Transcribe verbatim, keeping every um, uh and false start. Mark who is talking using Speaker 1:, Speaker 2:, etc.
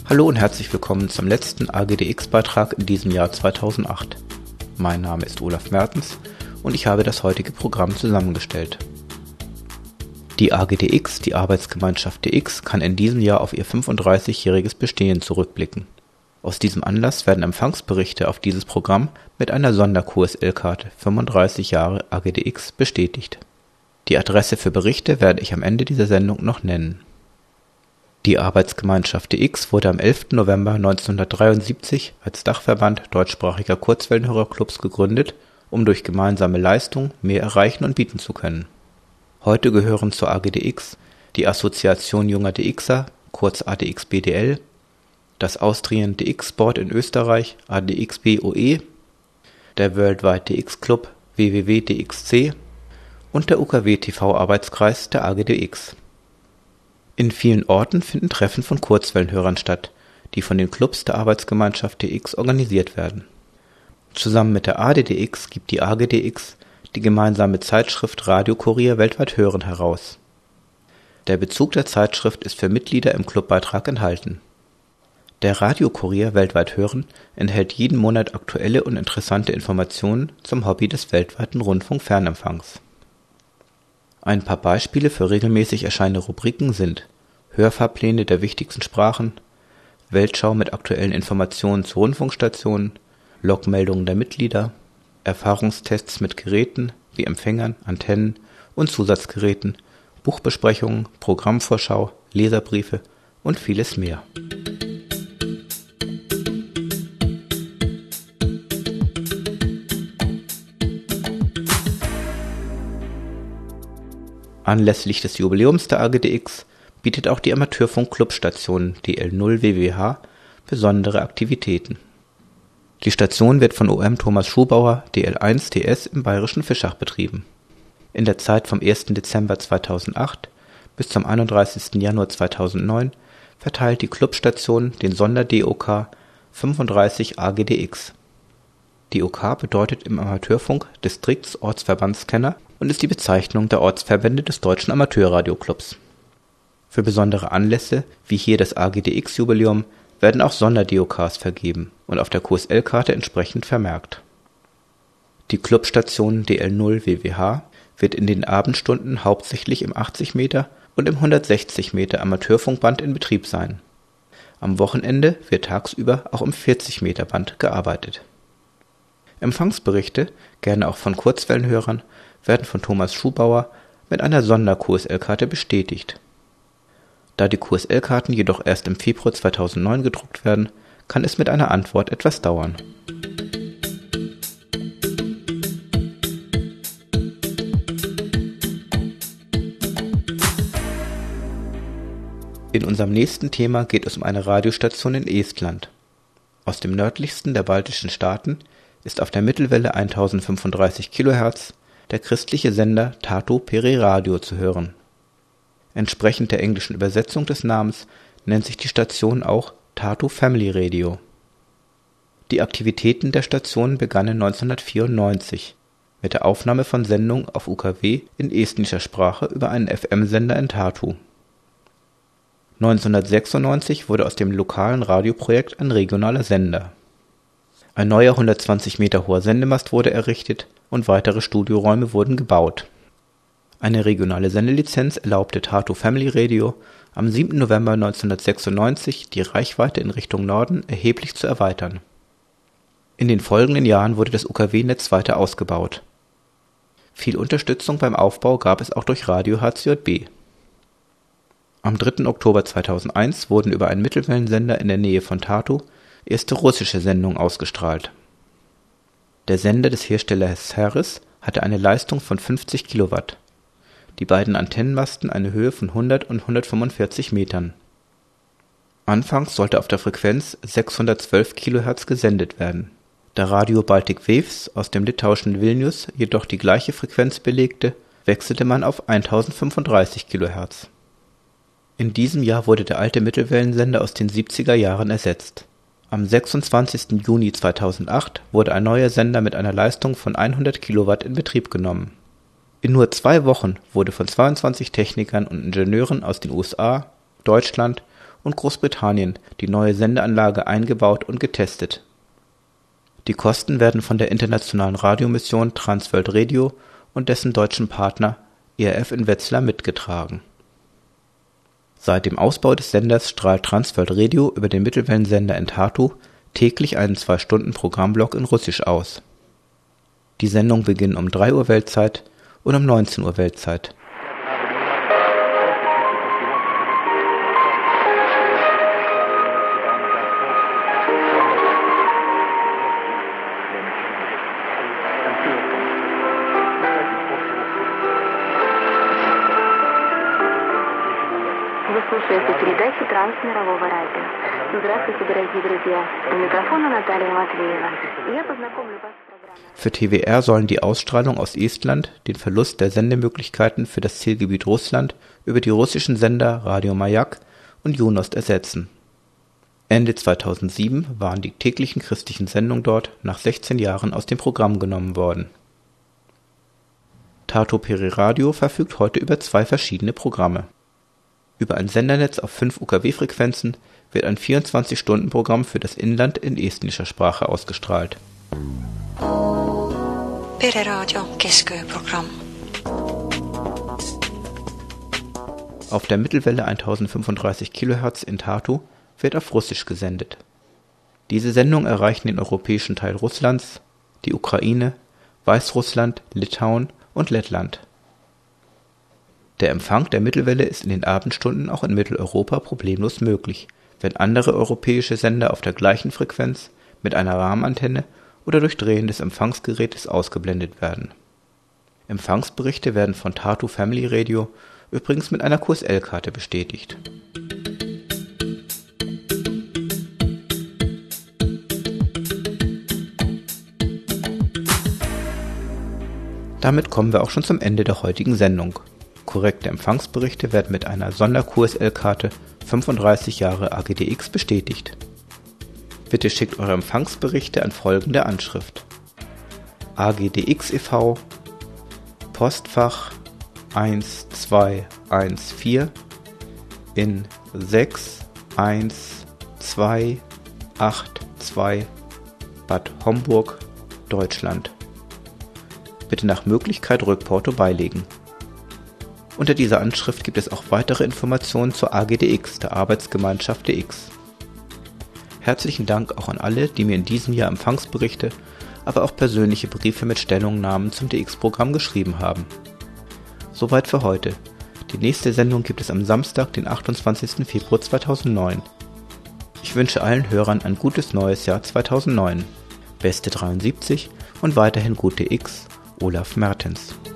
Speaker 1: Hallo und herzlich willkommen zum letzten A G D X-Beitrag in diesem Jahr zweitausendacht. Mein Name ist Olaf Mertens und ich habe das heutige Programm zusammengestellt. Die A G D X, die Arbeitsgemeinschaft D X, kann in diesem Jahr auf ihr fünfunddreißigjähriges Bestehen zurückblicken. Aus diesem Anlass werden Empfangsberichte auf dieses Programm mit einer Sonder-Q S L-Karte fünfunddreißig Jahre A G D X bestätigt. Die Adresse für Berichte werde ich am Ende dieser Sendung noch nennen. Die Arbeitsgemeinschaft D X wurde am elften November neunzehnhundertdreiundsiebzig als Dachverband deutschsprachiger Kurzwellenhörerclubs gegründet, um durch gemeinsame Leistung mehr erreichen und bieten zu können. Heute gehören zur A G D X die Assoziation Junger DXer, kurz A D X B D L, das Austrian D X Sport in Österreich A D X B O E, der Worldwide D X Club W W W D X C und der U K W T V-Arbeitskreis der A G D X. In vielen Orten finden Treffen von Kurzwellenhörern statt, die von den Clubs der Arbeitsgemeinschaft D X organisiert werden. Zusammen mit der A D D X gibt die A G D X die gemeinsame Zeitschrift Radiokurier weltweit hören heraus. Der Bezug der Zeitschrift ist für Mitglieder im Clubbeitrag enthalten. Der Radiokurier weltweit hören enthält jeden Monat aktuelle und interessante Informationen zum Hobby des weltweiten Rundfunk-Fernempfangs. Ein paar Beispiele für regelmäßig erscheinende Rubriken sind Hörfahrpläne der wichtigsten Sprachen, Weltschau mit aktuellen Informationen zu Rundfunkstationen, Logmeldungen der Mitglieder, Erfahrungstests mit Geräten wie Empfängern, Antennen und Zusatzgeräten, Buchbesprechungen, Programmvorschau, Leserbriefe und vieles mehr. Anlässlich des Jubiläums der A G D X bietet auch die Amateurfunk-Clubstation D L null W W H besondere Aktivitäten. Die Station wird von O M Thomas Schubauer D L eins T S im bayerischen Fischach betrieben. In der Zeit vom ersten Dezember zweitausendacht bis zum einunddreißigsten Januar zweitausendneun verteilt die Clubstation den Sonder-D O K fünfunddreißig A G D X. D O K bedeutet im Amateurfunk Distrikts-Ortsverbandskenner und ist die Bezeichnung der Ortsverbände des Deutschen Amateurradioclubs. Für besondere Anlässe, wie hier das A G D X-Jubiläum, werden auch Sonder-D O Ks vergeben und auf der Q S L-Karte entsprechend vermerkt. Die Clubstation D L null W W H wird in den Abendstunden hauptsächlich im achtzig Meter und im hundertsechzig Meter Amateurfunkband in Betrieb sein. Am Wochenende wird tagsüber auch im vierzig Meter Band gearbeitet. Empfangsberichte, gerne auch von Kurzwellenhörern, werden von Thomas Schubauer mit einer Sonder-Q S L-Karte bestätigt. Da die Q S L-Karten jedoch erst im Februar zweitausendneun gedruckt werden, kann es mit einer Antwort etwas dauern. In unserem nächsten Thema geht es um eine Radiostation in Estland. Aus dem nördlichsten der baltischen Staaten ist auf der Mittelwelle eintausendfünfunddreißig Kilohertz der christliche Sender Tartu Peri Radio zu hören. Entsprechend der englischen Übersetzung des Namens nennt sich die Station auch Tartu Family Radio. Die Aktivitäten der Station begannen neunzehnhundertvierundneunzig mit der Aufnahme von Sendungen auf U K W in estnischer Sprache über einen F M-Sender in Tartu. neunzehnhundertsechsundneunzig wurde aus dem lokalen Radioprojekt ein regionaler Sender. Ein neuer hundertzwanzig Meter hoher Sendemast wurde errichtet und weitere Studioräume wurden gebaut. Eine regionale Sendelizenz erlaubte Tartu Family Radio am siebten November neunzehnhundertsechsundneunzig die Reichweite in Richtung Norden erheblich zu erweitern. In den folgenden Jahren wurde das U K W-Netz weiter ausgebaut. Viel Unterstützung beim Aufbau gab es auch durch Radio H C J B. Am dritten Oktober zweitausendeins wurden über einen Mittelwellensender in der Nähe von Tartu erste russische Sendungen ausgestrahlt. Der Sender des Herstellers Harris hatte eine Leistung von fünfzig Kilowatt. Die beiden Antennenmasten eine Höhe von hundert und hundertfünfundvierzig Metern. Anfangs sollte auf der Frequenz sechshundertzwölf Kilohertz gesendet werden. Da Radio Baltic Waves aus dem litauischen Vilnius jedoch die gleiche Frequenz belegte, wechselte man auf eintausendfünfunddreißig Kilohertz. In diesem Jahr wurde der alte Mittelwellensender aus den siebziger Jahren ersetzt. Am sechsundzwanzigsten Juni zweitausendacht wurde ein neuer Sender mit einer Leistung von hundert Kilowatt in Betrieb genommen. In nur zwei Wochen wurde von zweiundzwanzig Technikern und Ingenieuren aus den U S A, Deutschland und Großbritannien die neue Sendeanlage eingebaut und getestet. Die Kosten werden von der internationalen Radiomission Transworld Radio und dessen deutschen Partner E R F in Wetzlar mitgetragen. Seit dem Ausbau des Senders strahlt Transworld Radio über den Mittelwellensender in Tartu täglich einen zwei Stunden Programmblock in Russisch aus. Die Sendungen beginnen um drei Uhr Weltzeit und um neunzehn Uhr Weltzeit.
Speaker 2: Вы слушаете передачу Трансмирового радио. Здравствуйте, дорогие друзья. У микрофона Наталья Матвеева. Я познакомлю вас с программой.
Speaker 1: Für T W R sollen die Ausstrahlung aus Estland den Verlust der Sendemöglichkeiten für das Zielgebiet Russland über die russischen Sender Radio Majak und Junost ersetzen. Ende zweitausendsieben waren die täglichen christlichen Sendungen dort nach sechzehn Jahren aus dem Programm genommen worden. Tartu Peri Radio verfügt heute über zwei verschiedene Programme. Über ein Sendernetz auf fünf U K W-Frequenzen wird ein vierundzwanzig-Stunden-Programm für das Inland in estnischer Sprache ausgestrahlt.
Speaker 3: Pereradio Keskööprogramm.
Speaker 1: Auf der Mittelwelle eintausendfünfunddreißig Kilohertz in Tartu wird auf Russisch gesendet. Diese Sendungen erreichen den europäischen Teil Russlands, die Ukraine, Weißrussland, Litauen und Lettland. Der Empfang der Mittelwelle ist in den Abendstunden auch in Mitteleuropa problemlos möglich, wenn andere europäische Sender auf der gleichen Frequenz mit einer Rahmenantenne oder durch Drehen des Empfangsgerätes ausgeblendet werden. Empfangsberichte werden von Tartu Family Radio übrigens mit einer Q S L-Karte bestätigt. Damit kommen wir auch schon zum Ende der heutigen Sendung. Korrekte Empfangsberichte werden mit einer Sonder-Q S L-Karte fünfunddreißig Jahre A G D X bestätigt. Bitte schickt eure Empfangsberichte an folgende Anschrift: A G D X e V, Postfach eins zwei eins vier in sechs eins zwei acht zwei Bad Homburg, Deutschland. Bitte nach Möglichkeit Rückporto beilegen. Unter dieser Anschrift gibt es auch weitere Informationen zur A G D X, der Arbeitsgemeinschaft D X. Herzlichen Dank auch an alle, die mir in diesem Jahr Empfangsberichte, aber auch persönliche Briefe mit Stellungnahmen zum D X-Programm geschrieben haben. Soweit für heute. Die nächste Sendung gibt es am Samstag, den achtundzwanzigsten Februar zweitausendneun. Ich wünsche allen Hörern ein gutes neues Jahr zweitausendneun. Beste dreiundsiebzig und weiterhin gut D X, Olaf Mertens.